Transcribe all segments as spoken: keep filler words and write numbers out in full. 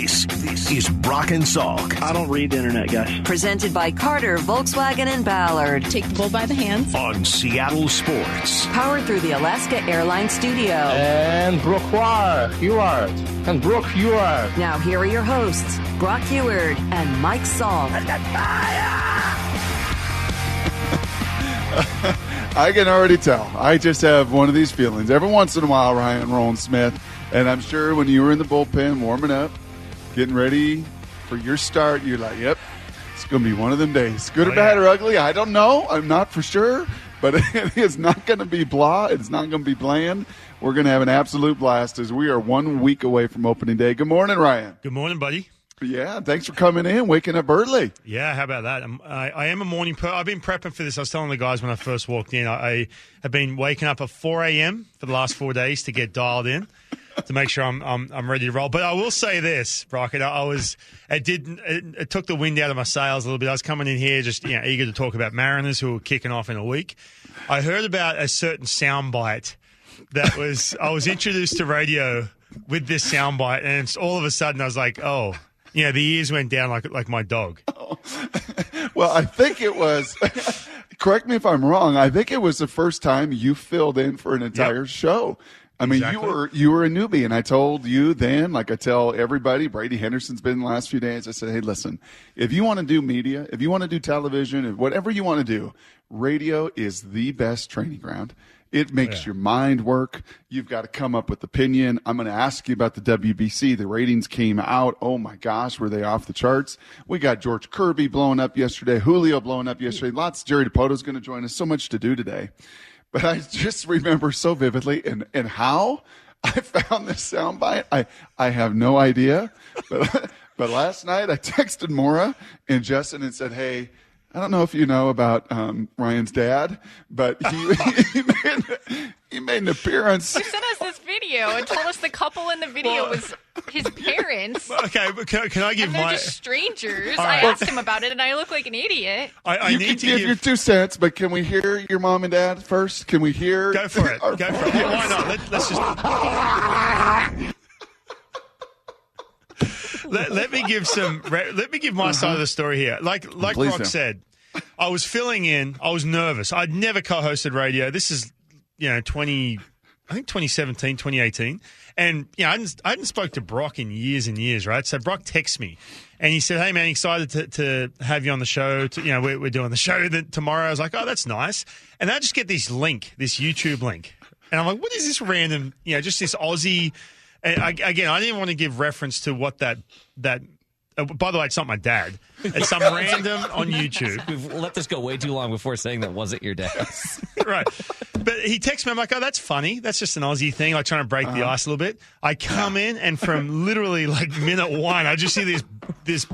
This, this is Brock and Salk. I don't read the internet, guys. Presented by Carter, Volkswagen, and Ballard. Take the bull by the hands. On Seattle Sports. Powered through the Alaska Airlines Studio. And Brooke Huard. And Brooke Huard. Now here are your hosts, Brock Huard and Mike Salk. I can already tell. I just have one of these feelings. Every once in a while, Ryan Roland Smith, and I'm sure when you were in the bullpen warming up, getting ready for your start, you're like, yep, it's going to be one of them days. Good oh, or bad yeah. or ugly, I don't know. I'm not for sure. But it is not going to be blah. It's not going to be bland. We're going to have an absolute blast as we are one week away from opening day. Good morning, Ryan. Good morning, buddy. Yeah, thanks for coming in, waking up early. Yeah, how about that? I'm, I, I am a morning person. I've been prepping for this. I was telling the guys when I first walked in, I, I have been waking up at four a.m. for the last four days to get dialed in to make sure I'm I'm, I'm ready to roll. But I will say this, Brock, and I, I was it did it, it took the wind out of my sails a little bit. I was coming in here just you know, eager to talk about Mariners who were kicking off in a week. I heard about a certain soundbite that was I was introduced to radio with this soundbite, and it's, all of a sudden I was like, oh. Yeah, the ears went down like like my dog. Oh. Well, I think it was, correct me if I'm wrong, I think it was the first time you filled in for an entire yep. show. I mean, exactly. you were you were a newbie, and I told you then, like I tell everybody, Brady Henderson's been the last few days, I said, hey, listen, if you want to do media, if you want to do television, if whatever you want to do, radio is the best training ground. It makes yeah. your mind work. You've got to come up with opinion. I'm going to ask you about the W B C. The ratings came out. Oh, my gosh, were they off the charts? We got George Kirby blowing up yesterday, Julio blowing up yesterday. Lots. Jerry DePoto's going to join us. So much to do today. But I just remember so vividly and, and how I found this soundbite. I, I have no idea. But, but last night I texted Maura and Justin and said, hey, I don't know if you know about um, Ryan's dad, but he, he, made, he made an appearance. He sent us this video and told us the couple in the video well, was his parents. Okay, but can, can I give and they're my... just strangers. Right. I asked him about it, and I look like an idiot. I, I you need can to give, give your two cents, but can we hear your mom and dad first? Can we hear... Go for it. Go for it. Why not? Let, let's just... Let, let me give some. Let me give my side of the story here. Like like Please Brock do. said, I was filling in. I was nervous. I'd never co-hosted radio. This is, you know, twenty. I think twenty seventeen, twenty eighteen, and you know, I hadn't, I hadn't spoke to Brock in years and years, right? So Brock texts me, and he said, "Hey man, excited to, to have you on the show. To, you know, we're, we're doing the show that tomorrow." I was like, "Oh, that's nice." And I just get this link, this YouTube link, and I'm like, "What is this random? You know, just this Aussie." And I, again, I didn't want to give reference to what that that. Uh, by the way, it's not my dad. It's some random on YouTube. We've let this go way too long before saying that wasn't your dad. Right. But he texts me. I'm like, oh, that's funny. That's just an Aussie thing, like trying to break uh-huh. the ice a little bit. I come in, and from literally like minute one, I just see this this.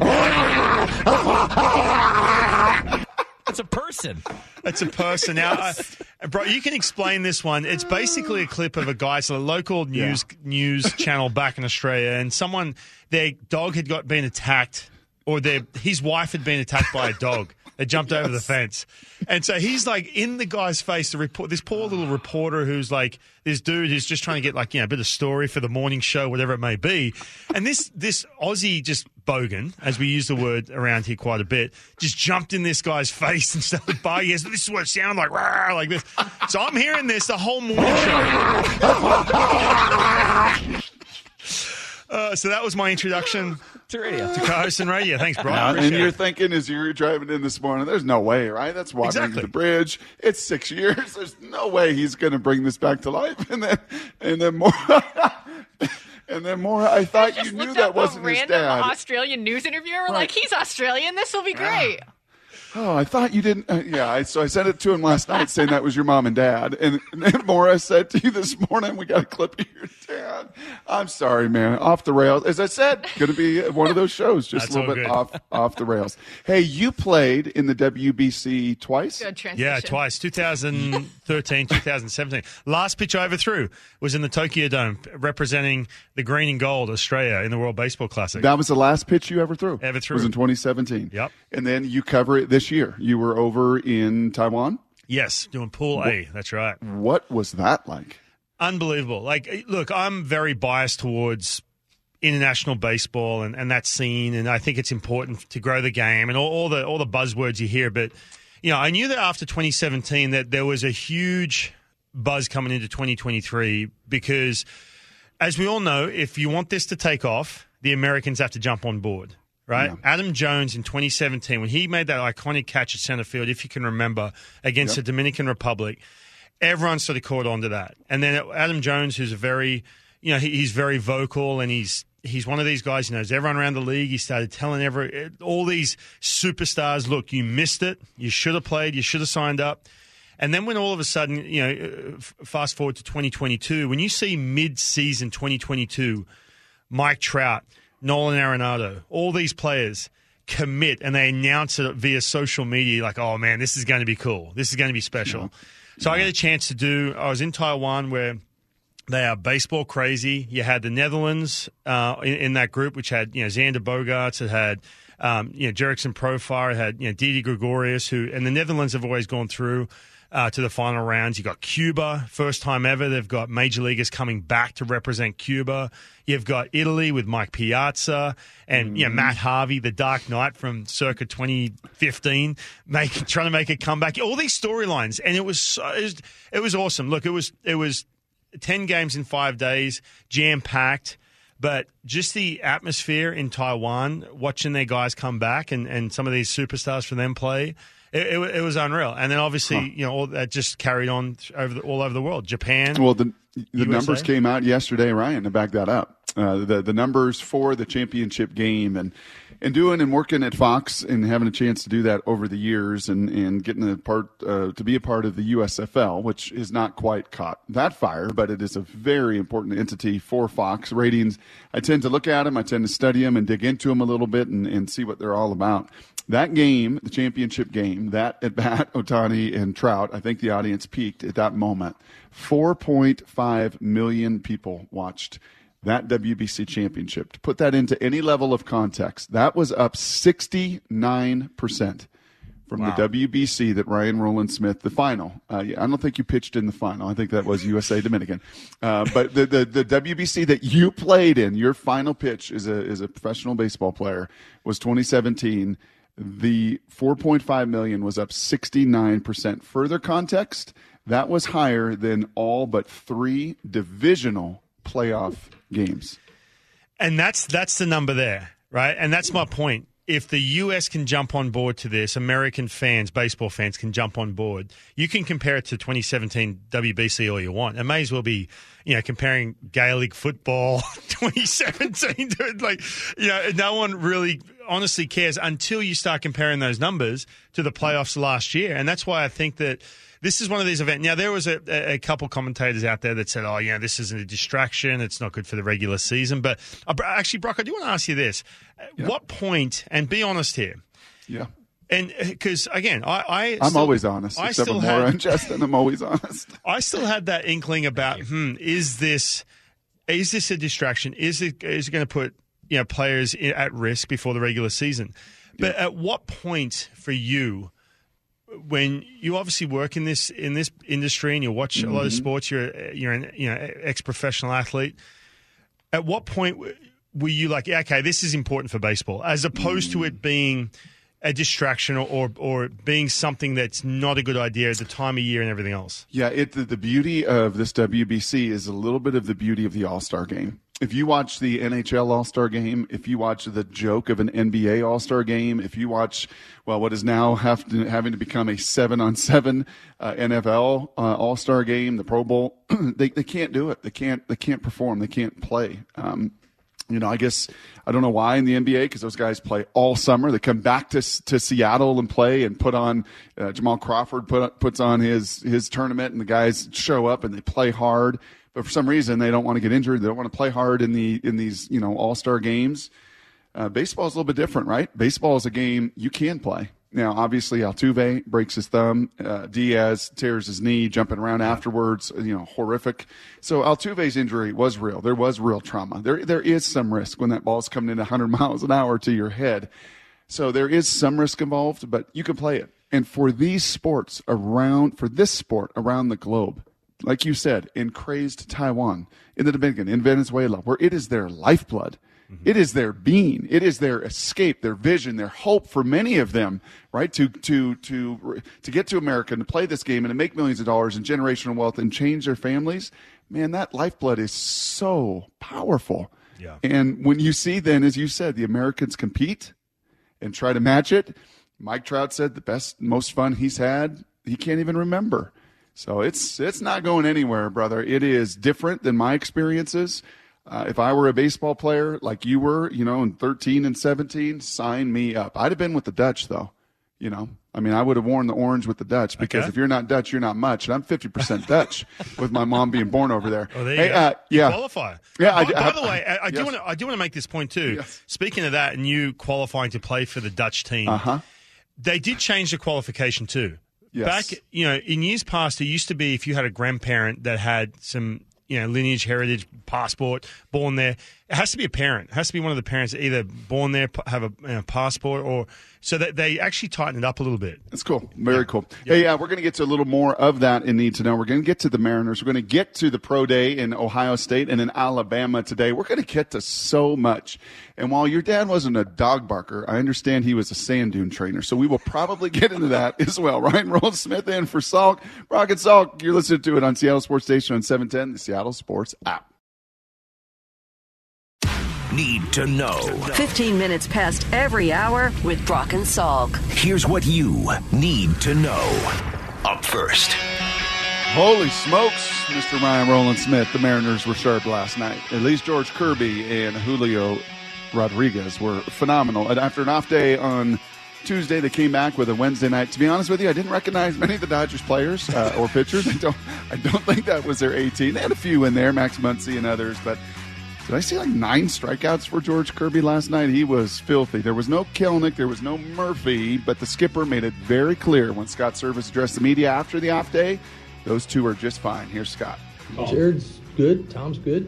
It's a person. It's a person. Now, uh, bro, you can explain this one. It's basically a clip of a guy, so a local news yeah. news channel back in Australia, and someone, their dog had got been attacked, or their his wife had been attacked by a dog. They jumped yes. over the fence. And so he's like in the guy's face, the report, this poor little reporter who's like, this dude who's just trying to get like, you know, a bit of story for the morning show, whatever it may be. And this, this Aussie just bogan, as we use the word around here quite a bit, just jumped in this guy's face and started barking. This is what it sounded like, rah, like this. So I'm hearing this the whole morning show. Uh, so that was my introduction to radio. To co-host and radio. Thanks, Brian. Now, and you're it. thinking as you're driving in this morning, there's no way, right? That's watering exactly. the bridge. It's six years. There's no way he's going to bring this back to life. And then, and then more, and then more. I thought I you knew that wasn't his dad. Random Australian news interviewer, right. like he's Australian. This will be great. Oh, I thought you didn't. Uh, yeah, I, so I sent it to him last night saying that was your mom and dad. And, and then Maura said to you this morning, we got a clip of your dad. I'm sorry, man. Off the rails. As I said, going to be one of those shows, just That's a little bit good. off off the rails. Hey, you played in the W B C twice? Good transition. Yeah, twice. twenty thirteen, twenty seventeen. Last pitch I overthrew was in the Tokyo Dome, representing the green and gold Australia in the World Baseball Classic. That was the last pitch you ever threw? Ever threw. It was in twenty seventeen. Yep. And then you cover it this year. You were over in Taiwan? Yes, doing Pool A. That's right. What was that like? Unbelievable. Like, look, I'm very biased towards international baseball and, and that scene, and I think it's important to grow the game and all, all the all the buzzwords you hear. But you know, I knew that after twenty seventeen that there was a huge buzz coming into twenty twenty-three because, as we all know, if you want this to take off, the Americans have to jump on board. Right? Yeah. Adam Jones in twenty seventeen, when he made that iconic catch at center field, if you can remember, against yep. the Dominican Republic, everyone sort of caught on to that. And then Adam Jones, who's a very, you know, he, he's very vocal, and he's he's one of these guys who knows everyone around the league. He started telling every all these superstars, look, you missed it. You should have played. You should have signed up. And then when all of a sudden, you know, fast forward to twenty twenty-two, when you see mid-season twenty twenty-two, Mike Trout, Nolan Arenado, all these players commit and they announce it via social media like, oh, man, this is going to be cool. This is going to be special. Yeah. So yeah. I got a chance to do – I was in Taiwan where they are baseball crazy. You had the Netherlands uh, in, in that group, which had, you know, Xander Bogaerts. It had, um, you know, Jerickson Profar. It had, you know, Didi Gregorius, who – and the Netherlands have always gone through – Uh, to the final rounds. You've got Cuba, first time ever. They've got major leaguers coming back to represent Cuba. You've got Italy with Mike Piazza and mm. you know, Matt Harvey, the Dark Knight from circa twenty fifteen, make, trying to make a comeback. All these storylines, and it was, so, it was it was awesome. Look, it was it was ten games in five days, jam-packed. But just the atmosphere in Taiwan, watching their guys come back and, and some of these superstars for them play, It, it, it was unreal, and then obviously, huh. you know, all that just carried on over the, all over the world. Japan. Well, the the U S A numbers came out yesterday, Ryan, to back that up. Uh, the the numbers for the championship game, and and doing and working at Fox and having a chance to do that over the years, and and getting a part uh, to be a part of the U S F L, which is not quite caught that fire, but it is a very important entity for Fox ratings. I tend to look at them, I tend to study them, and dig into them a little bit, and, and see what they're all about. That game, the championship game, that at bat, Ohtani and Trout, I think the audience peaked at that moment. four point five million people watched that W B C championship. To put that into any level of context, that was up sixty-nine percent from wow. the W B C that Ryan Rowland-Smith, the final. Uh, I don't think you pitched in the final. I think that was U S A Dominican. Uh, but the, the, the W B C that you played in, your final pitch as a, as a professional baseball player, was twenty seventeen. The four point five million was up sixty-nine percent. Further context, that was higher than all but three divisional playoff games. And that's that's the number there, right? And that's my point. If the U S can jump on board to this, American fans, baseball fans can jump on board. You can compare it to twenty seventeen W B C all you want. It may as well be, you know, comparing Gaelic football twenty seventeen to like, you know, no one really honestly cares until you start comparing those numbers to the playoffs last year. And that's why I think that this is one of these events. Now, there was a, a couple commentators out there that said, oh, you know, this isn't a distraction. It's not good for the regular season. But uh, actually, Brock, I do want to ask you this. Yeah. What point, and be honest here. Yeah. And because, again, I, I I'm still, always honest. I except still for had, Maura and Justin, I'm always honest. I still had that inkling about, hmm, is this is this a distraction? Is it is it going to put, you know, players at risk before the regular season? But yeah. At what point for you, when you obviously work in this in this industry and you watch mm-hmm. a lot of sports, you're you're an you know ex-professional athlete. At what point were you like, yeah, okay, this is important for baseball, as opposed mm-hmm. to it being a distraction or, or or being something that's not a good idea at the time of year and everything else? Yeah, it the, the beauty of this W B C is a little bit of the beauty of the All-Star game. If you watch the N H L All-Star game, if you watch the joke of an N B A All-Star game, if you watch, well, what is now have to, having to become a seven-on-seven uh, N F L uh, All-Star game, the Pro Bowl, they they can't do it. They can't they can't perform. They can't play. Um, you know, I guess I don't know why in the N B A, because those guys play all summer. They come back to to Seattle and play and put on. Uh, Jamal Crawford put puts on his his tournament, and the guys show up and they play hard. But for some reason, they don't want to get injured. They don't want to play hard in the in these you know all-star games. Uh, baseball is a little bit different, right? Baseball is a game you can play. Now, obviously, Altuve breaks his thumb. Uh, Diaz tears his knee, jumping around afterwards. You know, horrific. So Altuve's injury was real. There was real trauma. There there is some risk when that ball's coming in one hundred miles an hour to your head. So there is some risk involved, but you can play it. And for these sports around, for this sport around the globe, like you said, in crazed Taiwan, in the Dominican, in Venezuela, where it is their lifeblood. Mm-hmm. It is their being. It is their escape, their vision, their hope for many of them, right? To to to to get to America and to play this game and to make millions of dollars and generational wealth and change their families. Man, that lifeblood is so powerful. Yeah. And when you see then, as you said, the Americans compete and try to match it, Mike Trout said the best, most fun he's had, he can't even remember. So it's it's not going anywhere, brother. It is different than my experiences. Uh, if I were a baseball player like you were, you know, in thirteen and seventeen, sign me up. I'd have been with the Dutch, though. You know, I mean, I would have worn the orange with the Dutch because Okay. if you're not Dutch, you're not much. And I'm fifty percent Dutch with my mom being born over there. Oh, there hey, you go. uh, You yeah. qualify. Yeah, I- By, by I- the way, I, I do yes. want to. I do want to make this point too. Yes. Speaking of that, and you qualifying to play for the Dutch team, Uh-huh. they did change the qualification too. Yes. Back, you know, in years past, it used to be if you had a grandparent that had some, you know, lineage, heritage, passport, born there, it has to be a parent. It has to be one of the parents that either born there, p- have a you know, passport, or so that they actually tightened it up a little bit. That's cool. Very cool. Hey, uh, we're going to get to a little more of that in Need to Know. We're going to get to the Mariners. We're going to get to the Pro Day in Ohio State and in Alabama today. We're going to get to so much. And while your dad wasn't a dog barker, I understand he was a sand dune trainer. So we will probably get into that as well. Ryan Roland Smith in for Salk. Brock and Salk, you're listening to it on Seattle Sports Station on seven ten, the Seattle Sports app. Need to know. fifteen minutes past every hour with Brock and Salk. Here's what you need to know. Up first. Holy smokes, Mister Ryan Roland Smith. The Mariners were sharp last night. At least George Kirby and Julio Rodriguez were phenomenal. And after an off day on Tuesday, they came back with a Wednesday night. To be honest with you, I didn't recognize many of the Dodgers players uh, or pitchers. I don't, I don't think that was their A team. They had a few in there, Max Muncy and others, but did I see like nine strikeouts for George Kirby last night? He was filthy. There was no Kelnick, there was no Murphy, but the skipper made it very clear when Scott Service addressed the media after the off day, those two are just fine. Here's Scott. Jared's good. Tom's good.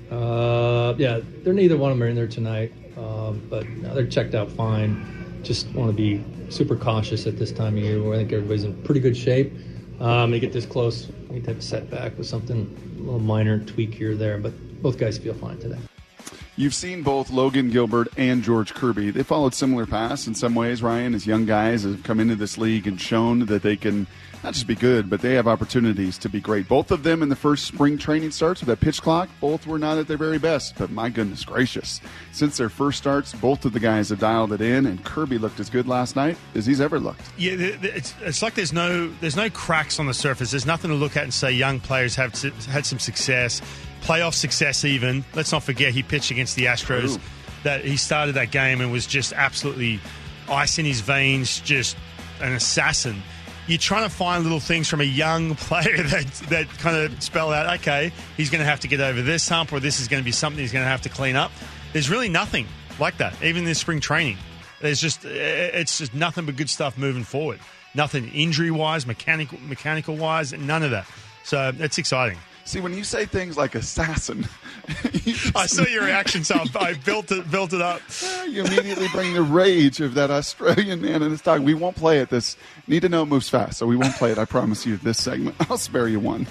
Uh, yeah, they're neither one of them are in there tonight, um, but no, they're checked out fine. Just want to be super cautious at this time of year where I think everybody's in pretty good shape. Um, they get this close, we need to have a setback with something, a little minor tweak here or there, but both guys feel fine today. You've seen both Logan Gilbert and George Kirby. They followed similar paths in some ways, Ryan, as young guys have come into this league and shown that they can not just be good, but they have opportunities to be great. Both of them in the first spring training starts with that pitch clock, both were not at their very best, but my goodness gracious. Since their first starts, both of the guys have dialed it in, and Kirby looked as good last night as he's ever looked. Yeah, it's, it's like there's no there's no cracks on the surface. There's nothing to look at and say young players have had some success, playoff success even. Let's not forget he pitched against the Astros. Ooh. That he started that game and was just absolutely ice in his veins, just an assassin. You're trying to find little things from a young player that that kind of spell out, okay, he's going to have to get over this hump, or this is going to be something he's going to have to clean up. There's really nothing like that, even in this spring training. There's just it's just nothing but good stuff moving forward. Nothing injury-wise, mechanical mechanical-wise, none of that. So it's exciting. See, when you say things like assassin, you, just, I saw your reaction, so I built it, built it up. you immediately bring the rage of that Australian man in his dog. We won't play it. This Need to Know moves fast, so we won't play it. I promise you this segment. I'll spare you one.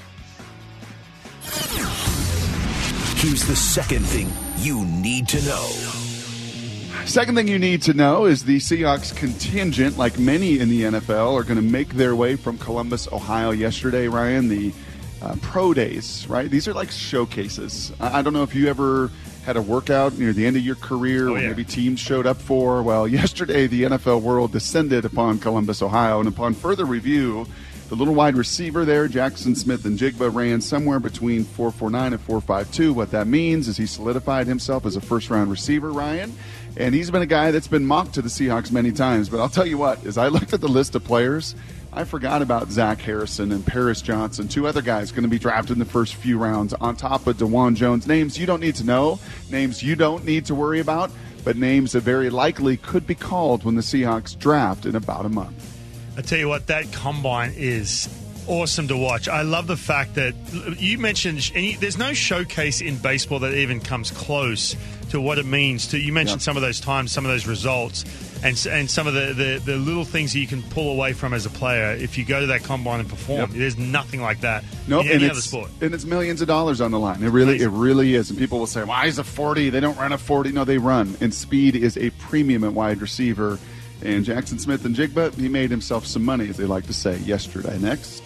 Here's the second thing you need to know. Second thing you need to know is the Seahawks contingent, like many in the N F L, are going to make their way from Columbus, Ohio yesterday, Ryan. The uh, Pro Days, right? These are like showcases. I, I don't know if you ever had a workout near the end of your career Oh, where yeah. maybe teams showed up for. Well, yesterday the N F L world descended upon Columbus, Ohio, and upon further review, the little wide receiver there, Jackson Smith and Jigba, ran somewhere between four forty-nine and four fifty-two. What that means is he solidified himself as a first-round receiver, Ryan. And he's been a guy that's been mocked to the Seahawks many times. But I'll tell you what, as I looked at the list of players, I forgot about Zach Harrison and Paris Johnson, two other guys going to be drafted in the first few rounds on top of DeJuan Jones. Names you don't need to know, names you don't need to worry about, but names that very likely could be called when the Seahawks draft in about a month. I tell you what, that combine is awesome to watch. I love the fact that you mentioned any, there's no showcase in baseball that even comes close to what it means to. You mentioned Yeah. some of those times, some of those results, and s- and some of the, the, the little things that you can pull away from as a player if you go to that combine and perform. Yep. There's nothing like that Nope, in and any other it's, sport. and it's millions of dollars on the line. It really, it Amazing. really is. And people will say, "Why is a forty? They don't run a forty." No, they run. And speed is a premium at wide receiver. And Jackson Smith and Jigba, he made himself some money, as they like to say, yesterday. Next.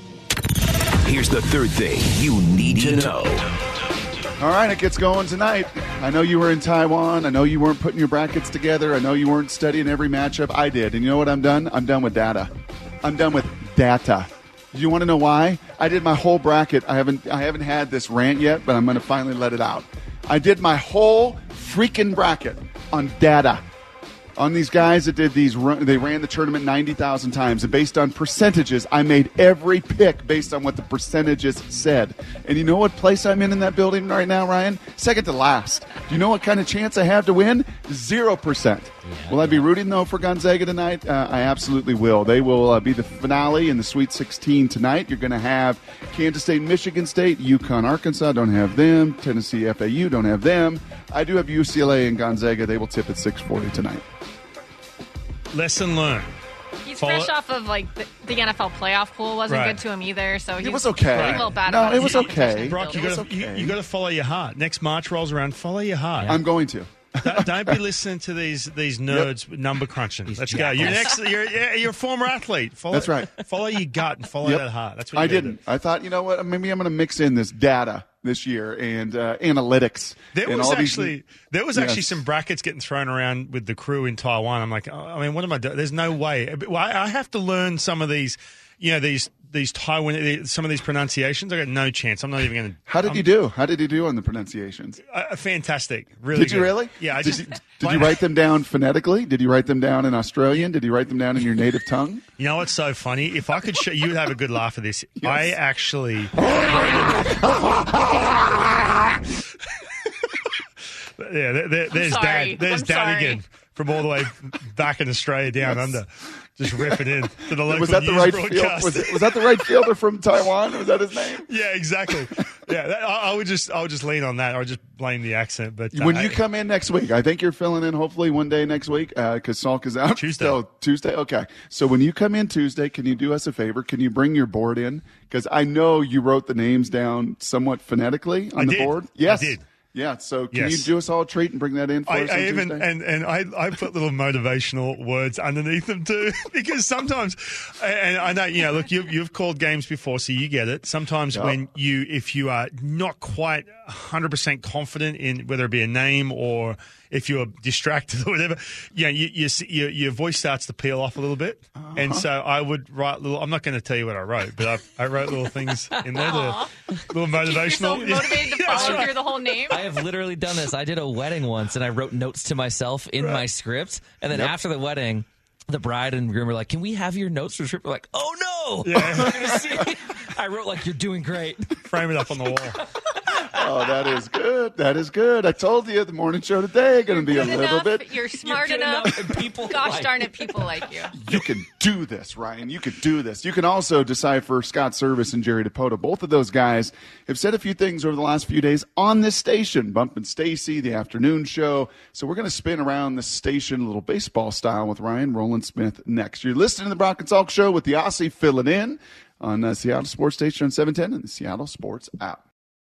Here's the third thing you need to know. All right, it gets going tonight. I know you were in Taiwan. I know you weren't putting your brackets together. I know you weren't studying every matchup. I did. And you know what I'm done? I'm done with data. I'm done with data. Do you want to know why? I did my whole bracket. I haven't I haven't had this rant yet, but I'm going to finally let it out. I did my whole freaking bracket on data. On these guys that did these, run, they ran the tournament ninety thousand times. And based on percentages, I made every pick based on what the percentages said. And you know what place I'm in in that building right now, Ryan? Second to last. Do you know what kind of chance I have to win? Zero percent. Yeah, will I be rooting, though, for Gonzaga tonight? Uh, I absolutely will. They will uh, be the finale in the Sweet sixteen tonight. You're going to have Kansas State, Michigan State, UConn, Arkansas, don't have them. Tennessee, F A U, don't have them. I do have U C L A and Gonzaga. They will tip at six forty tonight. Lesson learned. He's Follow- fresh off of like the, the N F L playoff pool wasn't Right. good to him either, so he It was okay. a little bad. No, about it was his okay. competition Brock, you ability. got was to you, okay. you got to follow your heart. Next March rolls around, follow your heart. I'm going to. don't, don't be listening to these these nerds number crunching. Let's go. You're next. You're yeah, you're a former athlete. Follow, That's right. Follow your gut and follow Yep. that heart. That's what you I gotta didn't. do. I thought, you know what? Maybe I'm going to mix in this data this year and uh, analytics. There and was all these- actually there was actually Yes. some brackets getting thrown around with the crew in Taiwan. I'm like, oh, I mean, what am I doing? There's no way. Well, I I have to learn some of these, you know, these these Taiwan, some of these pronunciations. I got no chance. I'm not even going to. How did you do? How did you do on the pronunciations? Uh, fantastic. Really. Did you good. really? Yeah. I Did, just, you, did you write them down phonetically? Did you write them down in Australian? Did you write them down in your native tongue? You know what's so funny? If I could show you, would have a good laugh at this. I actually. Yeah, there, there, there's sorry. Dad. There's I'm Dad sorry. again from all the way back in Australia down Yes. under, just ripping in to the local Was that the news right field? broadcast. Was, it, was that the right fielder from Taiwan? Was that his name? Yeah, exactly. Yeah, that, I, I would just, I would just lean on that. I would just blame the accent. But uh, When you come in next week, I think you're filling in hopefully one day next week because Salk is out. Tuesday. So, Tuesday, okay. So when you come in Tuesday, can you do us a favor? Can you bring your board in? Because I know you wrote the names down somewhat phonetically on I the did. board. I Yes. did. Yeah, so can Yes. you do us all a treat and bring that in for I, us on I even Tuesday? and and I, I put little motivational words underneath them too because sometimes and I know you know look you've you've called games before so you get it. Sometimes Yep. when you if you are not quite one hundred percent confident in whether it be a name or if you're distracted or whatever, you know, you, you, your your voice starts to peel off a little bit, Uh-huh. and so I would write little. I'm not going to tell you what I wrote, but I, I wrote little things in there, to, little You're so motivational. motivated to Yeah, that's follow right. through the whole name. I have literally done this. I did a wedding once, and I wrote notes to myself in my script. And then Yep. after the wedding, the bride and groom were like, "Can we have your notes for the script?" We're like, "Oh no!" Yeah. I'm gonna see. I wrote like, "You're doing great." Frame it up on the wall. Oh, that is good. That is good. I told you the morning show today going to be a Good little enough, bit. You're smart You're good enough. enough, and people Gosh like darn you. it, people like you. You can do this, Ryan. You can do this. You can also decipher Scott Service and Jerry DePoto. Both of those guys have said a few things over the last few days on this station. Bump and Stacy, the afternoon show. So we're going to spin around this station a little baseball style with Ryan Roland Smith next. You're listening to the Brock and Salk Show with the Aussie filling in on uh, Seattle Sports Station on seven ten and the Seattle Sports app.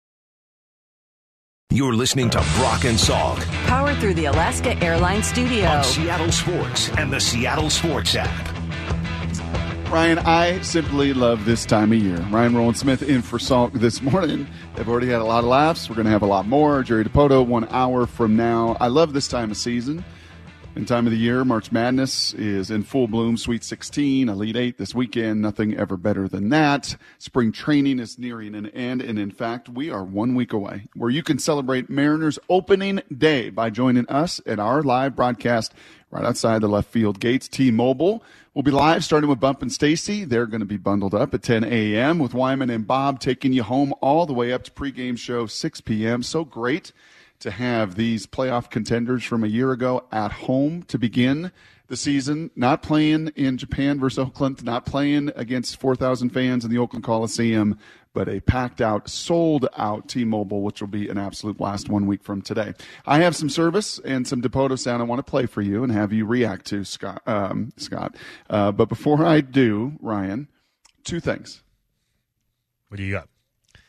You're listening to Brock and Salk Powered through the Alaska Airlines Studio. on Seattle Sports and the Seattle Sports app. Ryan, I simply love this time of year. Ryan Roland Smith in for Salk this morning. They've already had a lot of laughs. We're going to have a lot more. Jerry DePoto, one hour from now. I love this time of season and time of the year. March Madness is in full bloom. Sweet sixteen, Elite Eight this weekend. Nothing ever better than that. Spring training is nearing an end. And in fact, we are one week away where you can celebrate Mariners opening day by joining us at our live broadcast right outside the left field gates. T-Mobile will be live starting with Bump and Stacy. They're going to be bundled up at ten a.m. with Wyman and Bob taking you home all the way up to pregame show six p.m. So great to have these playoff contenders from a year ago at home to begin the season, not playing in Japan versus Oakland, not playing against four thousand fans in the Oakland Coliseum, but a packed-out, sold-out T-Mobile, which will be an absolute blast one week from today. I have some service and some Dipoto sound I want to play for you and have you react to, Scott. Um, Scott. Uh, but before I do, Ryan, two things. What do you got?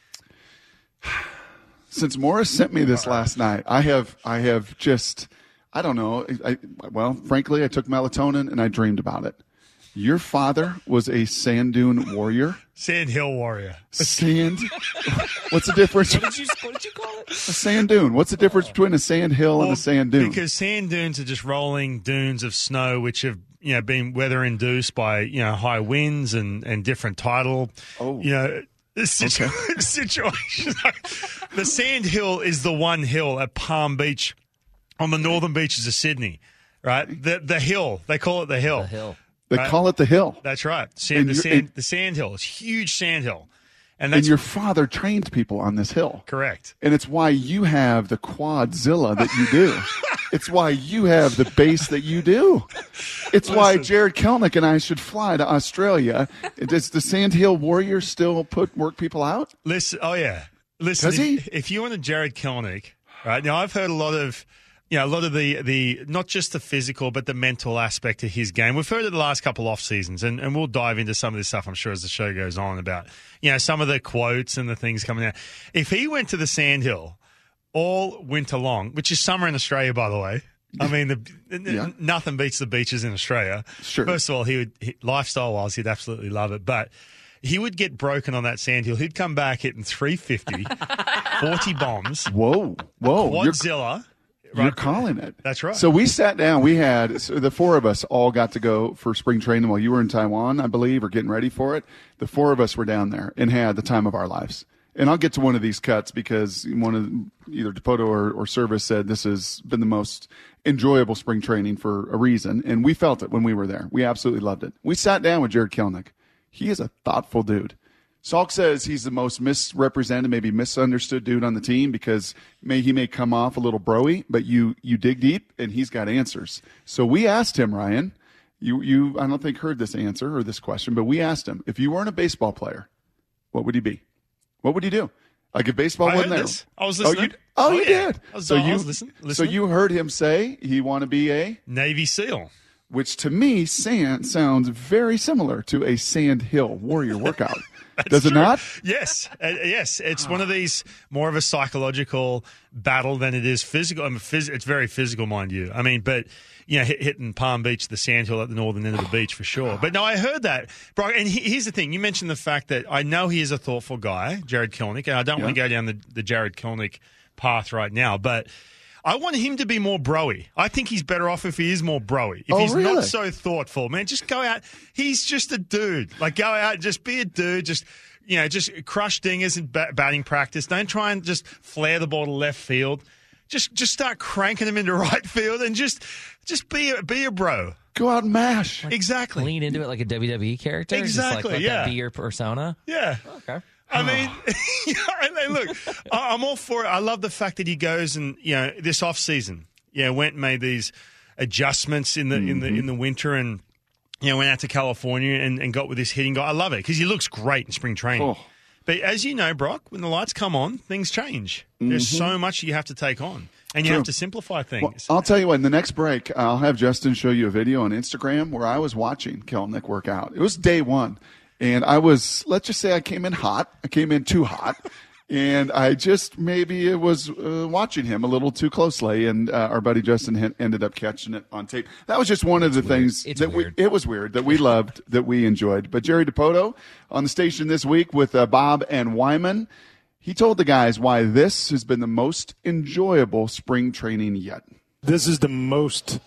Since Morris sent me this last night, I have I have just, I don't know, I, well, frankly, I took melatonin and I dreamed about it. Your father was a sand dune warrior. Sand hill warrior. Sand. What's the difference? What did you, what did you call it? A sand dune. What's the difference between a sand hill Well, and a sand dune? Because sand dunes are just rolling dunes of snow, which have you know been weather induced by you know high winds and, and different tidal. Oh. You know. Situ- Okay. situation. The sand hill is the one hill at Palm Beach on the northern beaches of Sydney, right? The the hill. They call it the hill. The hill. They right. call it the hill. That's right. Sand, And the, you're- sand, and- the sand hill. It's a huge sand hill. And And that's your father trained people on this hill. correct. And it's why you have the quadzilla that you do. It's why you have the base that you do. It's why Listen. Jared Kelnick and I should fly to Australia. Does the Sand Hill Warrior still put work people out? Listen, oh yeah. Listen, Does he? if, if you want a Jared Kelnick, right? Now I've heard a lot of, you know, a lot of the the not just the physical but the mental aspect of his game. We've heard it the last couple off seasons, and, and we'll dive into some of this stuff, I'm sure, as the show goes on about, you know, some of the quotes and the things coming out. If he went to the Sand Hill all winter long, which is summer in Australia, by the way. I mean, the, Yeah. nothing beats the beaches in Australia. Sure. First of all, he would he, lifestyle-wise, he'd absolutely love it, but he would get broken on that sand hill. He'd come back hitting three fifty, forty bombs, Whoa, whoa. You're, Quadzilla. you're right? calling it. That's right. So we sat down. We had, so the four of us all got to go for spring training while you were in Taiwan, I believe, or getting ready for it. The four of us were down there and had the time of our lives. And I'll get to one of these cuts because one of either Dipoto or, or Service said this has been the most enjoyable spring training for a reason. And we felt it when we were there. We absolutely loved it. We sat down with Jared Kelnick. He is a thoughtful dude. Salk says he's the most misrepresented, maybe misunderstood dude on the team because may, he may come off a little broy, but you you dig deep and he's got answers. So we asked him, Ryan, you, you I don't think heard this answer or this question, but we asked him, if you weren't a baseball player, what would you be? What would you do? Like if baseball I wasn't heard there. this. I was Oh, listening. you, oh, Oh, you yeah. did. I was- so I you was listen- so listening. you heard him say he want to be a, Navy SEAL. which to me sand, sounds very similar to a Sand Hill Warrior workout. Does it True. not? Yes, uh, yes. It's one of these more of a psychological battle than it is physical. I mean, phys- it's very physical, mind you. I mean, but you know, hit, hitting Palm Beach, the Sand Hill at the northern end of the beach for sure. But no, I heard that, Brock. And he, here's the thing: you mentioned the fact that I know he is a thoughtful guy, Jared Kelnick, and I don't want to Yeah. go down the, the Jared Kelnick path right now, but. I want him to be more broy. I think he's better off if he is more broy. If Oh, he's really? not so thoughtful, man, just go out. He's just a dude. Like, go out and just be a dude. Just, you know, just crush dingers in bat- batting practice. Don't try and just flare the ball to left field. Just just start cranking them into right field and just just be a, be a bro. Go out and mash. Exactly. Lean into it like a W W E character. Just Exactly, like let yeah. that be your persona. Yeah. Okay. I mean, you know, and- and look, I- I'm all for it. I love the fact that he goes and, you know, this off season, yeah, went and made these adjustments in the in the in the winter and, you know, went out to California and, and got with this hitting guy. I love it because he looks great in spring training. Oh. But as you know, Brock, when the lights come on, things change. There's so much you have to take on, and you True. have to simplify things. Well, I'll tell you what, in the next break, I'll have Justin show you a video on Instagram where I was watching Kelnick work out. It was day one, and I was, let's just say I came in hot. I came in too hot, and I just maybe it was uh, watching him a little too closely, and uh, our buddy Justin hen- ended up catching it on tape. That was just one of the things It's that weird. we, it was weird, that we loved, that we enjoyed. But Jerry Dipoto on the station this week with uh, Bob and Wyman. He told the guys why this has been the most enjoyable spring training yet. This is the most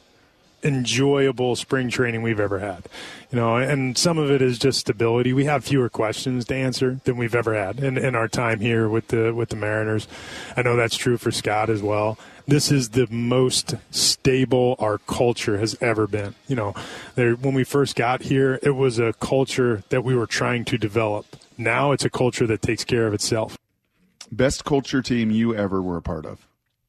enjoyable spring training we've ever had. You know, and some of it is just stability. We have fewer questions to answer than we've ever had in, in our time here with the with the Mariners. I know that's true for Scott as well. This is the most stable our culture has ever been. You know, there, when we first got here, it was a culture that we were trying to develop. Now it's a culture that takes care of itself. Best culture team you ever were a part of?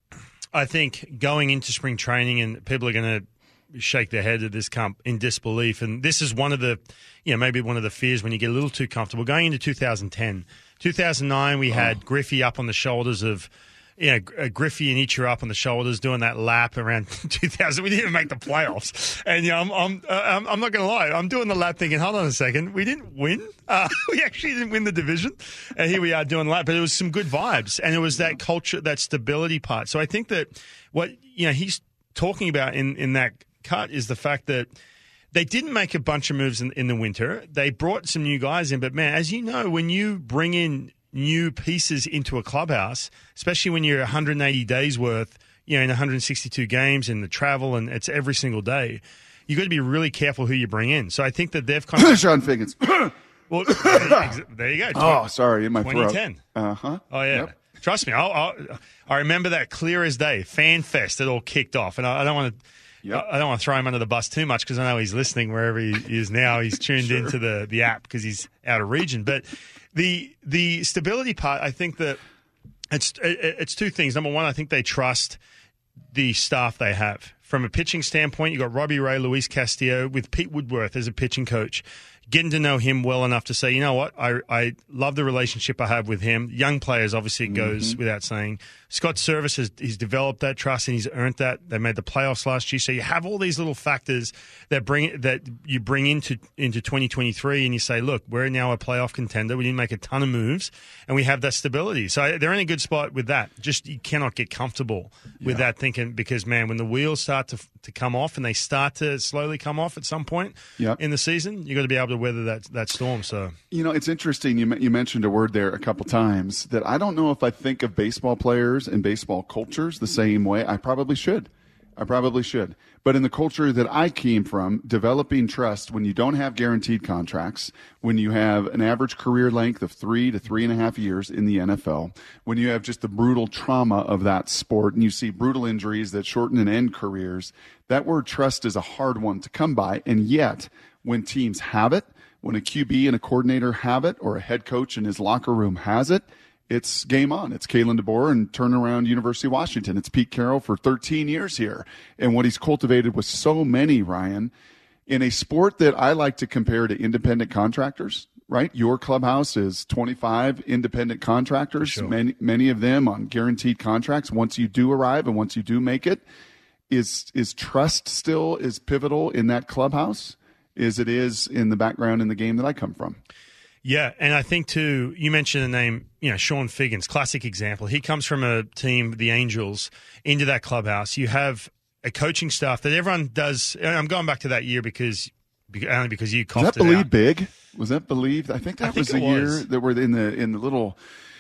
I think going into spring training, and people are going to shake their head at this comp in disbelief. And this is one of the, you know, maybe one of the fears when you get a little too comfortable. Going into two thousand ten, two thousand nine, we oh. had Griffey up on the shoulders of, you know, Griffey and Ichiro up on the shoulders doing that lap around two thousand. We didn't even make the playoffs. And, you know, I'm, I'm, uh, I'm, I'm not going to lie. I'm doing the lap thinking, hold on a second. We didn't win. Uh, we actually didn't win the division. And here we are doing the lap. But it was some good vibes. And it was that culture, that stability part. So I think that what, you know, he's talking about in, in that cut is the fact that they didn't make a bunch of moves in, in the winter. They brought some new guys in. But, man, as you know, when you bring in new pieces into a clubhouse, especially when you're one hundred eighty days worth, you know, in one hundred sixty-two games and the travel and it's every single day, you got to be really careful who you bring in. So I think that they've kind of Sean Figgins. Well, there you go. Oh, sorry, in my throat. twenty ten. Uh huh. Oh yeah. Yep. Trust me, I'll, I'll, I remember that clear as day. Fan Fest, it all kicked off, and I, I don't want to. Yep. I don't want to throw him under the bus too much because I know he's listening wherever he is now. He's tuned sure. into the, the app because he's out of region. But the the stability part, I think that it's it's two things. Number one, I think they trust the staff they have. From a pitching standpoint, you've got Robbie Ray, Luis Castillo, with Pete Woodworth as a pitching coach. Getting to know him well enough to say, you know what, I I love the relationship I have with him. Young players, obviously, it goes mm-hmm. without saying. Scott Service has he's developed that trust and he's earned that. They made the playoffs last year, so you have all these little factors that bring that you bring into into twenty twenty-three, and you say, look, we're now a playoff contender. We didn't make a ton of moves, and we have that stability. So they're in a good spot with that. Just you cannot get comfortable with yeah. that thinking because man, when the wheels start to to come off and they start to slowly come off at some point yep. in the season, you got to be able to weather that that storm. So you know, it's interesting. You you mentioned a word there a couple times that I don't know if I think of baseball players and baseball cultures the same way. I probably should. I probably should. But in the culture that I came from, developing trust when you don't have guaranteed contracts, when you have an average career length of three to three and a half years in the N F L, when you have just the brutal trauma of that sport and you see brutal injuries that shorten and end careers, that word trust is a hard one to come by. And yet, when teams have it, when a Q B and a coordinator have it, or a head coach in his locker room has it, it's game on. It's Kalen DeBoer and turnaround University of Washington. It's Pete Carroll for thirteen years here. And what he's cultivated with so many, Ryan, in a sport that I like to compare to independent contractors, right? Your clubhouse is twenty-five independent contractors, sure. many, many of them on guaranteed contracts. Once you do arrive and once you do make it, is, is trust still as pivotal in that clubhouse as it is in the background in the game that I come from? Yeah, and I think, too, you mentioned the name, you know, Sean Figgins, classic example. He comes from a team, the Angels, into that clubhouse. You have a coaching staff that everyone does. I'm going back to that year because only because you coughed Was that it Believe out. Big? Was that Believe? I think that I was think the year was. that were in the in the little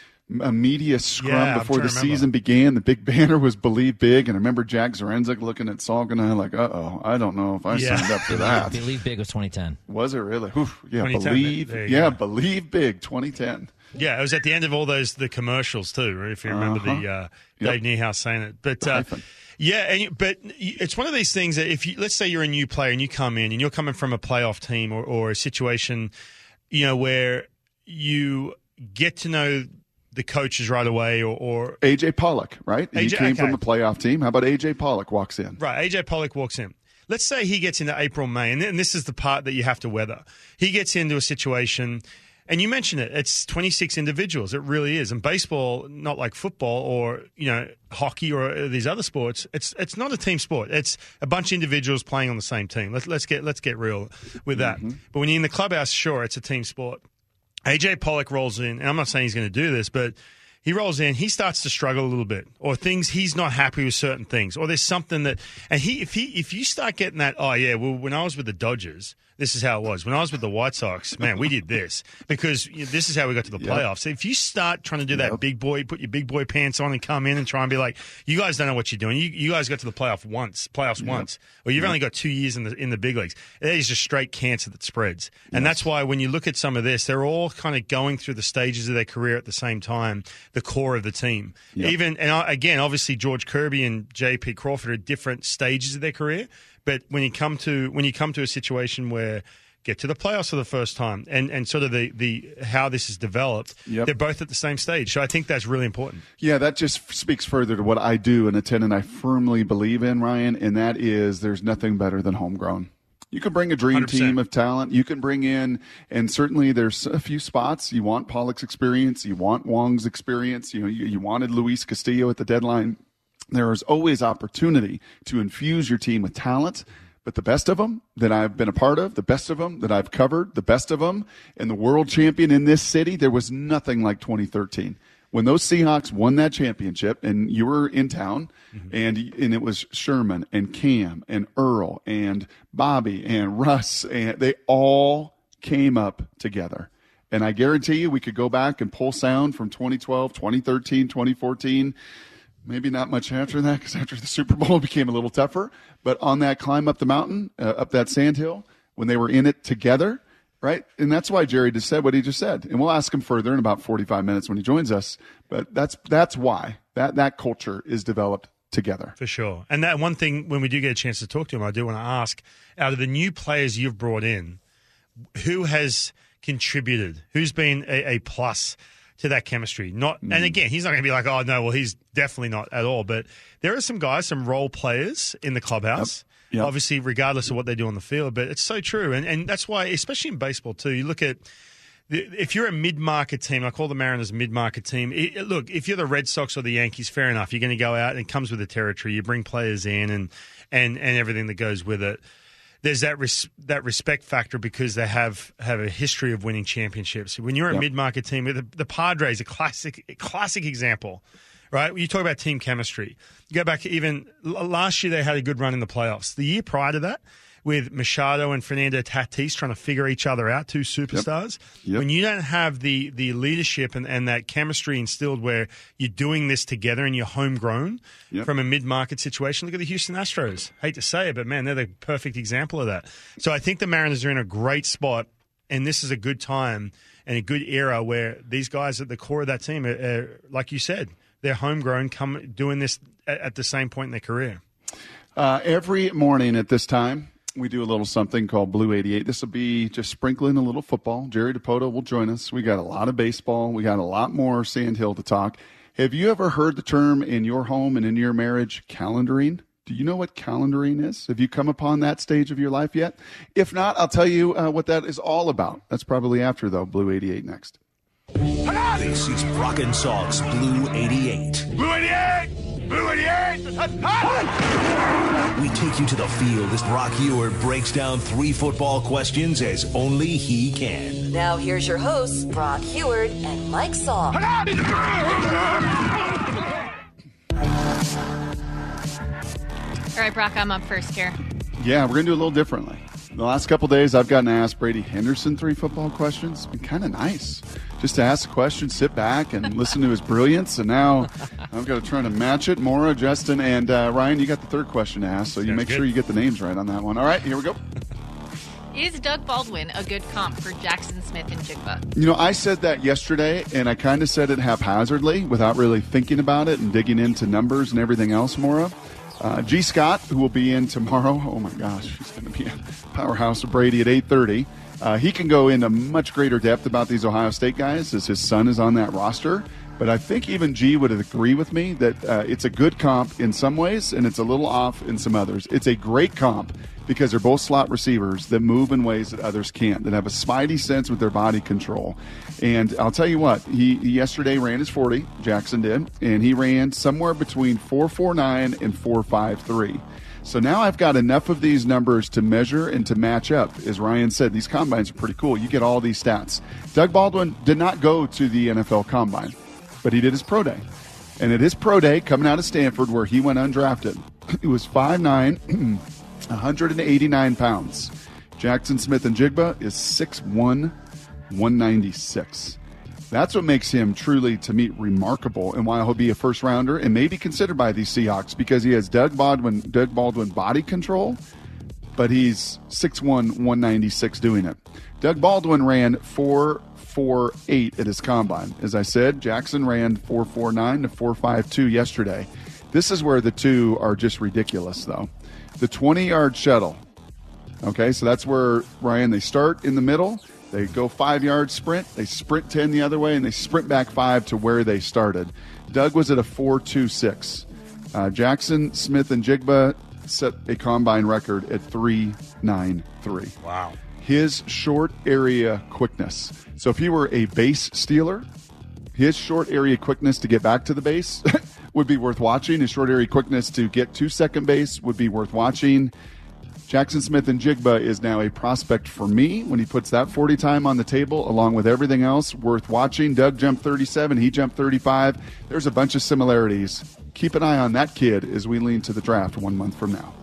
a media scrum yeah, before the season began. The big banner was Believe Big, and I remember Jack Zarenzik looking at Salk and I like, uh-oh, I don't know if I yeah. signed up for that. Believe Big was twenty ten. Was it really? Oof, yeah, Believe, yeah, go. Believe Big, twenty ten. Yeah, it was at the end of all those the commercials too, right? If you remember uh-huh. the uh, Dave yep. Niehaus saying it, but. Uh, Yeah, and you, but it's one of these things that if you, let's say you're a new player and you come in and you're coming from a playoff team or, or a situation, you know, where you get to know the coaches right away or, or A J Pollock, right? A J, he came okay. from a playoff team. How about A J Pollock walks in? Right, A J Pollock walks in. Let's say he gets into April, May, and this is the part that you have to weather. He gets into a situation. And you mentioned it, it's twenty-six individuals. It really is. And baseball, not like football or, you know, hockey or these other sports, it's it's not a team sport. It's a bunch of individuals playing on the same team. Let's, let's get let's get real with that. Mm-hmm. But when you're in the clubhouse, sure, it's a team sport. A J Pollock rolls in, and I'm not saying he's going to do this, but he rolls in, he starts to struggle a little bit, or things he's not happy with certain things, or there's something that, and he if he if you start getting that, oh yeah, well when I was with the Dodgers, this is how it was. When I was with the White Sox, man, we did this because you know, this is how we got to the yep. playoffs. If you start trying to do that yep. big boy, put your big boy pants on and come in and try and be like, you guys don't know what you're doing. You, you guys got to the playoff once, playoffs yep. once, or you've yep. only got two years in the in the big leagues. That is just straight cancer that spreads, and yes. that's why when you look at some of this, they're all kind of going through the stages of their career at the same time. The core of the team, yep. even and again, obviously George Kirby and J P Crawford are different stages of their career, but when you come to when you come to a situation where get to the playoffs for the first time, and and sort of the, the how this is developed. Yep. They're both at the same stage, so I think that's really important. Yeah, that just speaks further to what I do and a tenet I firmly believe in, Ryan, and that is there's nothing better than homegrown. You can bring a dream one hundred percent team of talent. You can bring in, and certainly there's a few spots. You want Pollock's experience. You want Wong's experience. You know, you, you wanted Luis Castillo at the deadline. There is always opportunity to infuse your team with talent. But the best of them that I've been a part of, the best of them that I've covered, the best of them, and the world champion in this city, there was nothing like twenty thirteen. When those Seahawks won that championship, and you were in town, mm-hmm. and and it was Sherman and Cam and Earl and Bobby and Russ, and they all came up together. And I guarantee you we could go back and pull sound from twenty twelve, twenty thirteen, twenty fourteen, maybe not much after that because after the Super Bowl it became a little tougher. But on that climb up the mountain, uh, up that sandhill, when they were in it together, right? And that's why Jerry just said what he just said. And we'll ask him further in about forty-five minutes when he joins us. But that's that's why that, that culture is developed together. For sure. And that one thing, when we do get a chance to talk to him, I do want to ask, out of the new players you've brought in, who has contributed? Who's been a, a plus to that chemistry? Not, mm. And again, he's not going to be like, oh, no, well, he's definitely not at all. But there are some guys, some role players in the clubhouse. Yep. Yep. Obviously, regardless of what they do on the field, but it's so true. And and that's why, especially in baseball too, you look at, the, if you're a mid-market team, I call the Mariners a mid-market team. It, look, if you're the Red Sox or the Yankees, fair enough. You're going to go out and it comes with the territory. You bring players in and and, and everything that goes with it. There's that res, that respect factor because they have, have a history of winning championships. When you're a yep. mid-market team, the, the Padres, a classic a classic example. Right? You talk about team chemistry. You go back even last year, they had a good run in the playoffs. The year prior to that, with Machado and Fernando Tatis trying to figure each other out, two superstars. Yep. Yep. When you don't have the the leadership and, and that chemistry instilled where you're doing this together and you're homegrown yep. from a mid-market situation, look at the Houston Astros. Hate to say it, but, man, they're the perfect example of that. So I think the Mariners are in a great spot, and this is a good time and a good era where these guys at the core of that team are, are like you said, they're homegrown, come doing this at, at the same point in their career. Uh, every morning at this time, we do a little something called Blue eighty-eight. This will be just sprinkling a little football. Jerry DePoto will join us. We got a lot of baseball. We got a lot more Sandhill to talk. Have you ever heard the term in your home and in your marriage, calendaring? Do you know what calendaring is? Have you come upon that stage of your life yet? If not, I'll tell you uh, what that is all about. That's probably after, though, Blue eighty-eight next. This is Brock and Salk's Blue eighty-eight. Blue eighty-eight! Blue eighty-eight! We take you to the field as Brock Ewart breaks down three football questions as only he can. Now here's your hosts, Brock Ewart and Mike Salk. All right, Brock, I'm up first here. Yeah, we're going to do a little differently. The last couple of days, I've gotten to ask Brady Henderson three football questions. It's been kind of nice just to ask a question, sit back, and listen to his brilliance. And now I've got to try to match it. Maura, Justin, and uh, Ryan, you got the third question to ask, so you Sounds make good. sure you get the names right on that one. All right, here we go. Is Doug Baldwin a good comp for Jackson Smith and Jigba? You know, I said that yesterday, and I kind of said it haphazardly without really thinking about it and digging into numbers and everything else, Maura. Uh, G. Scott, who will be in tomorrow. Oh, my gosh. He's going to be a powerhouse of Brady at eight thirty. Uh, he can go into much greater depth about these Ohio State guys as his son is on that roster. But I think even G would agree with me that uh, it's a good comp in some ways, and it's a little off in some others. It's a great comp because they're both slot receivers that move in ways that others can't, that have a spidey sense with their body control. And I'll tell you what, he, he yesterday ran his forty, Jackson did, and he ran somewhere between four forty-nine and four fifty-three. So now I've got enough of these numbers to measure and to match up. As Ryan said, these combines are pretty cool. You get all these stats. Doug Baldwin did not go to the N F L Combine, but he did his pro day. And at his pro day, coming out of Stanford, where he went undrafted, he was five nine, one hundred eighty-nine pounds. Jackson Smith and Jigba is six one, one ninety-six. That's what makes him truly, to me, remarkable, and why he'll be a first-rounder and maybe considered by these Seahawks, because he has Doug Baldwin, Doug Baldwin body control, but he's six one, one ninety-six doing it. Doug Baldwin ran four forty-eight at his combine. As I said, Jackson ran four forty-nine to four fifty-two yesterday. This is where the two are just ridiculous, though. The twenty-yard shuttle, Okay, so that's where, Ryan, they start in the middle. They go five-yard sprint. They sprint ten the other way, and they sprint back five to where they started. Doug was at a four two six. Uh, Jackson Smith and Jigba set a combine record at three nine three. Wow. His short area quickness. So if he were a base stealer, his short area quickness to get back to the base would be worth watching. His short area quickness to get to second base would be worth watching. Jackson Smith and Jigba is now a prospect for me when he puts that forty time on the table, along with everything else worth watching. Doug jumped thirty-seven. He jumped thirty-five. There's a bunch of similarities. Keep an eye on that kid as we lean to the draft one month from now.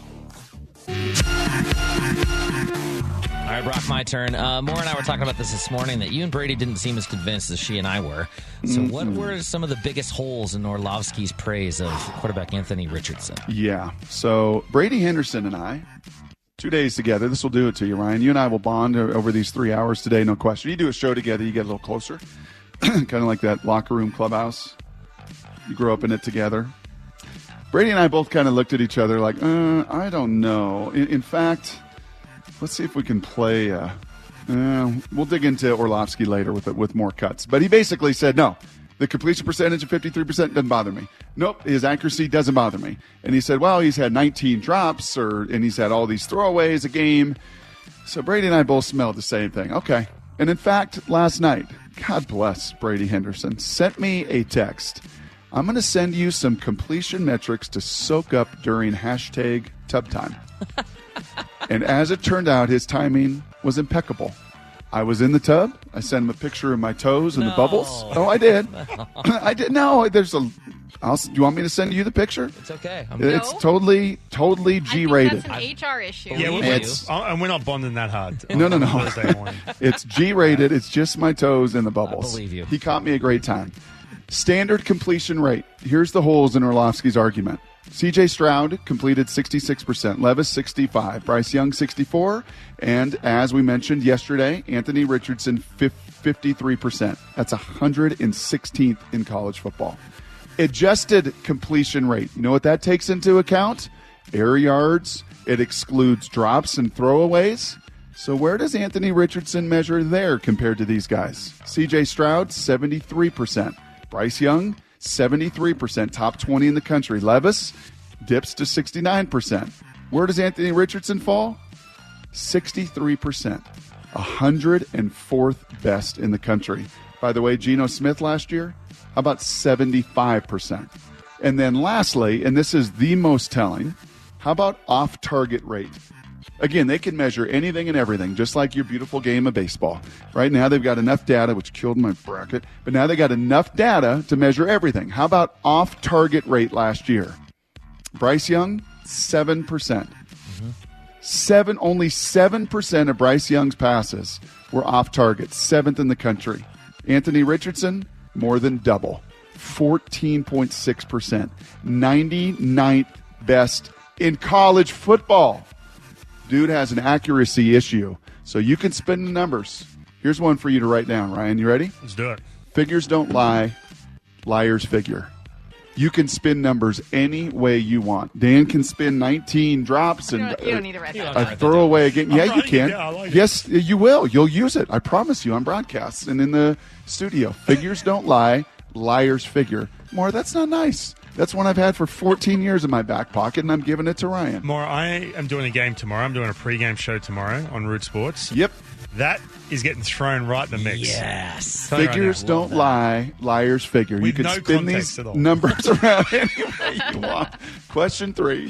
All right, Brock, my turn. Uh, Maura and I were talking about this this morning, that you and Brady didn't seem as convinced as she and I were. So mm-hmm. what were some of the biggest holes in Orlovsky's praise of quarterback Anthony Richardson? Yeah, so Brady Henderson and I, two days together. This will do it to you, Ryan. You and I will bond over these three hours today, no question. You do a show together, you get a little closer. Kind of like that locker room clubhouse. You grow up in it together. Brady and I both kind of looked at each other like, uh, I don't know. In, in fact... Let's see if we can play. Uh, uh, we'll dig into Orlovsky later with with more cuts. But he basically said, no, the completion percentage of fifty-three percent doesn't bother me. Nope, his accuracy doesn't bother me. And he said, well, he's had nineteen drops, or and he's had all these throwaways a game. So Brady and I both smelled the same thing. Okay. And in fact, last night, God bless Brady Henderson, sent me a text. I'm going to send you some completion metrics to soak up during hashtag tub time. And as it turned out, his timing was impeccable. I was in the tub. I sent him a picture of my toes and no. the bubbles. Oh, I did. No. I did. No, there's a. I'll, do you want me to send you the picture? It's okay. I'm it's no. totally, totally G-rated. I think that's an H R issue. Yeah, we're, it's, and we're not bonding that hard. No, no, no. It's G-rated. It's just my toes and the bubbles. I believe you. He caught me a great time. Standard completion rate. Here's the holes in Orlovsky's argument. C J Stroud completed sixty-six percent, Levis sixty-five, Bryce Young sixty-four, and as we mentioned yesterday, Anthony Richardson fifty-three percent. That's one hundred sixteenth in college football. Adjusted completion rate. You know what that takes into account? Air yards. It excludes drops and throwaways. So where does Anthony Richardson measure there compared to these guys? C J Stroud, seventy-three percent. Bryce Young, seventy-three percent, top twenty in the country. Levis dips to sixty-nine percent. Where does Anthony Richardson fall? sixty-three percent. one hundred fourth best in the country. By the way, Geno Smith last year, how about seventy-five percent? And then lastly, and this is the most telling, how about off-target rate? Again, they can measure anything and everything, just like your beautiful game of baseball. Right now, they've got enough data, which killed my bracket, but now they got enough data to measure everything. How about off-target rate last year? Bryce Young, seven percent. Mm-hmm. Seven, only seven percent of Bryce Young's passes were off-target, seventh in the country. Anthony Richardson, more than double, fourteen point six percent, ninety-ninth best in college football. Dude has an accuracy issue, so you can spin the numbers. Here's one for you to write down, Ryan. You ready? Let's do it. Figures don't lie. Liars figure. You can spin numbers any way you want. Dan can spin nineteen drops and you don't, you don't need to write that a throwaway game. Yeah, you can. Yeah, I like yes, it. You will. You'll use it. I promise you on broadcasts and in the studio. Figures don't lie. Liars figure. More, that's not nice. That's one I've had for fourteen years in my back pocket, and I'm giving it to Ryan. Maura, I am doing a game tomorrow. I'm doing a pregame show tomorrow on Root Sports. Yep. That is getting thrown right in the mix. Yes. Figures right don't lie. Liars figure. With you can no spin these at all. numbers around any way you want. Question three.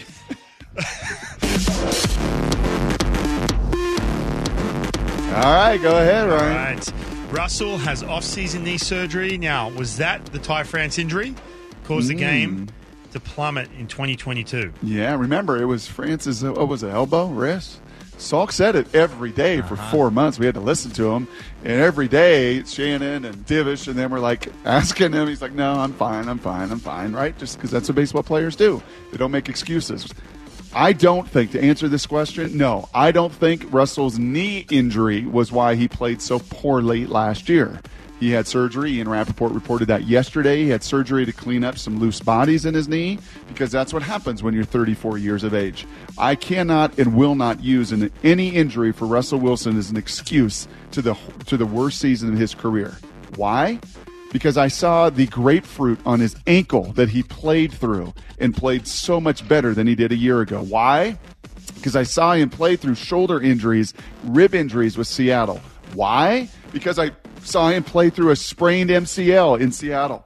All right, go ahead, Ryan. All right. Russell has off-season knee surgery. Now, was that the Ty France injury? Caused the Mm. game to plummet in twenty twenty-two. Yeah, remember, it was France's, uh, what was it, elbow, wrist? Salk said it every day for uh-huh. four months. We had to listen to him. And every day, Shannon and Divish, and then we're like asking him. He's like, no, I'm fine, I'm fine, I'm fine, right? Just because that's what baseball players do. They don't make excuses. I don't think, to answer this question, no, I don't think Russell's knee injury was why he played so poorly last year. He had surgery. Ian Rappaport reported that yesterday. He had surgery to clean up some loose bodies in his knee because that's what happens when you're thirty-four years of age. I cannot and will not use an, any injury for Russell Wilson as an excuse to the to the worst season of his career. Why? Because I saw the grapefruit on his ankle that he played through and played so much better than he did a year ago. Why? Because I saw him play through shoulder injuries, rib injuries with Seattle. Why? Because I saw him play through a sprained M C L in Seattle.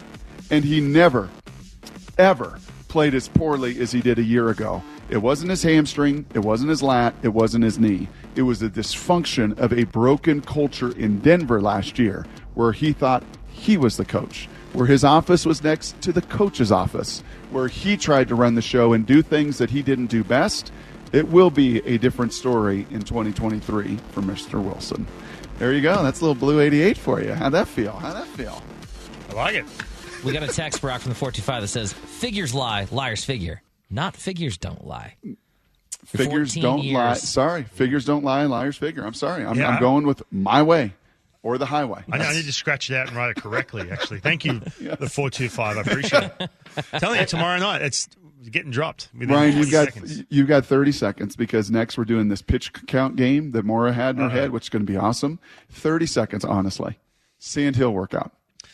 And he never, ever played as poorly as he did a year ago. It wasn't his hamstring. It wasn't his lat. It wasn't his knee. It was the dysfunction of a broken culture in Denver last year where he thought he was the coach, where his office was next to the coach's office, where he tried to run the show and do things that he didn't do best. It will be a different story in twenty twenty-three for Mister Wilson. There you go. That's a little Blue eighty-eight for you. How'd that feel? How'd that feel? I like it. We got a text, Brock, from the four two five that says, figures lie, liars figure. Not figures don't lie. For figures don't years. lie. Sorry. Figures don't lie, liars figure. I'm sorry. I'm, Yeah, I'm I- going with my way or the highway. I, I need to scratch it out and write it correctly, actually. Thank you, yes. the four two five. I appreciate it. I'm telling you, tomorrow night, it's getting dropped. Ryan, you've got seconds. you've got thirty seconds because next we're doing this pitch count game that Maura had in her Uh-huh. head, which is going to be awesome. thirty seconds, honestly. Sand hill workout.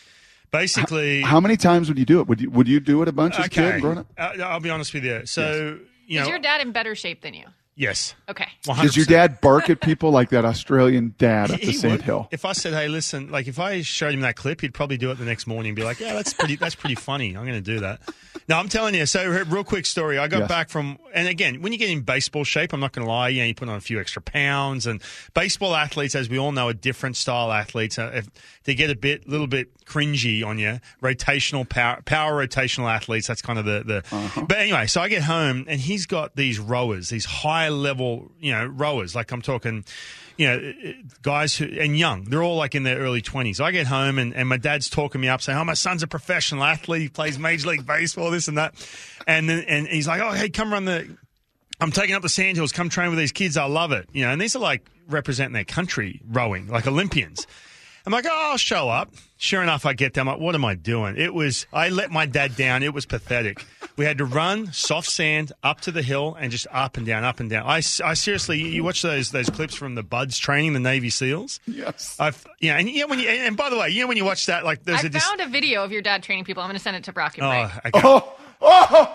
Basically, how, how many times would you do it? Would you would you do it a bunch as a okay. kid growing up? Uh, I'll be honest with you. So, you know, Is your dad in better shape than you? yes. Okay. one hundred percent. Does your dad bark at people like that Australian dad at He- the he sand would. hill? If I said, "Hey, listen," like if I showed him that clip, he'd probably do it the next morning and be like, "Yeah, that's pretty. That's pretty funny. I'm going to do that." No, I'm telling you. So, real quick story. I got Yes. back from, and again, when you get in baseball shape, I'm not going to lie. You know, you put on a few extra pounds, and baseball athletes, as we all know, are different style athletes. Uh, if they get a bit, little bit cringy on you, rotational power, power rotational athletes. That's kind of the the. Uh-huh. But anyway, so I get home, and he's got these rowers, these high level, you know, rowers. Like I'm talking. You know, guys who, and young, they're all like in their early twenties. I get home and, and my dad's talking me up saying, oh, my son's a professional athlete. He plays Major League Baseball, this and that. And then, and he's like, oh, hey, come run the, I'm taking up the sand hills. Come train with these kids. I love it. You know, and these are like representing their country rowing, like Olympians. I'm like, oh, I'll show up. Sure enough, I get there. I'm like, what am I doing? It was, I let my dad down. It was pathetic. We had to run soft sand up to the hill and just up and down, up and down. I, I seriously, you watch those those clips from the Buds training, the Navy SEALs? Yes. I've, yeah, and, you know, when you, and by the way, you know when you watch that, like there's I a dis- found a video of your dad training people. I'm going to send it to Brock and Ray. Oh, okay. Oh, oh,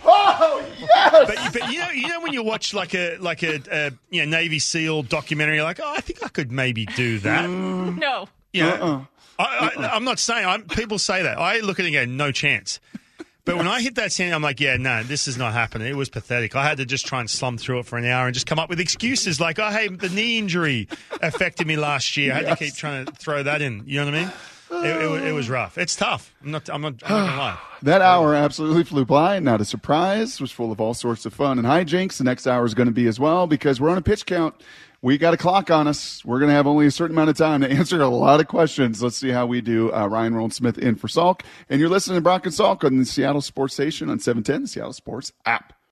oh, yes. But, but you know, you know when you watch like a like a, a you know Navy SEAL documentary, you're like, oh, I think I could maybe do that. No. You know, Uh-uh. I, I, I'm not saying. I'm, people say that. I look at it and go, no chance. But when I hit that sand, I'm like, yeah, no, this is not happening. It was pathetic. I had to just try and slum through it for an hour and just come up with excuses like, oh, hey, the knee injury affected me last year. I had Yes. to keep trying to throw that in. You know what I mean? It, it, was- it was rough. It's tough. I'm not. I'm not. I'm not gonna lie. That hour absolutely flew by. Not a surprise. Was full of all sorts of fun and hijinks. The next hour is going to be as well because we're on a pitch count. We got a clock on us. We're going to have only a certain amount of time to answer a lot of questions. Let's see how we do. Uh, Ryan Roland Smith in for Salk. And you're listening to Brock and Salk on the Seattle Sports Station on seven ten, the Seattle Sports app.